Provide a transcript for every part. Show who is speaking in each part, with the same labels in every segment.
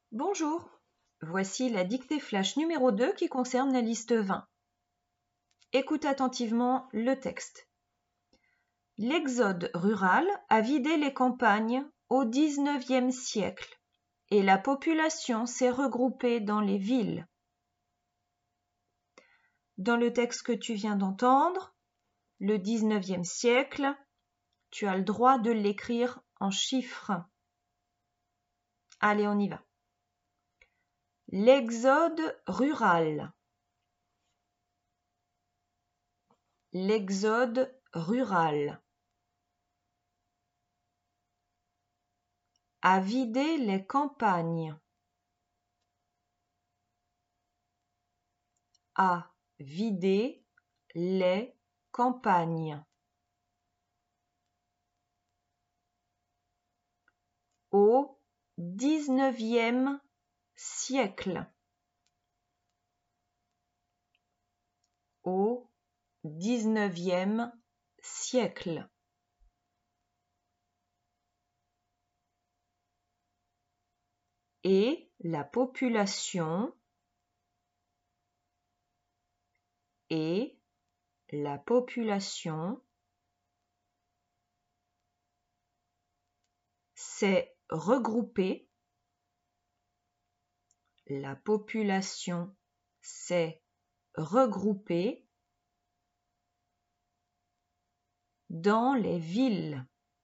Speaker 1: Bonjour, voici la dictée flash numéro 2 qui concerne la liste 20. Écoute attentivement le texte. L'exode rural a vidé les campagnes au XIXe siècle et la population s'est regroupée dans les villes. Dans le texte que tu viens d'entendre, le XIXe siècle, tu as le droit de l'écrire en chiffres. Allez, on y va. L'exode rural. L'exode rural a vidé les campagnes. A vidé les campagnes. Au XIXe siècle. Au XIXe siècle. Et la population s'est regroupée. La population s'est regroupée dans les villes.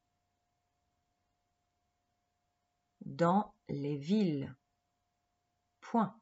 Speaker 1: Dans les villes. Point.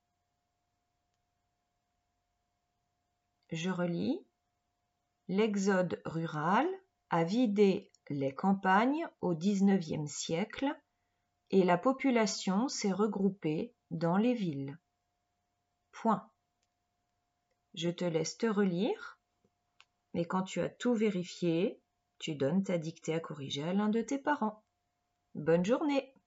Speaker 1: Je relis. L'exode rural a vidé les campagnes au XIXe siècle et la population s'est regroupée dans les villes. Point. Je te laisse te relire, et quand tu as tout vérifié, tu donnes ta dictée à corriger à l'un de tes parents. Bonne journée!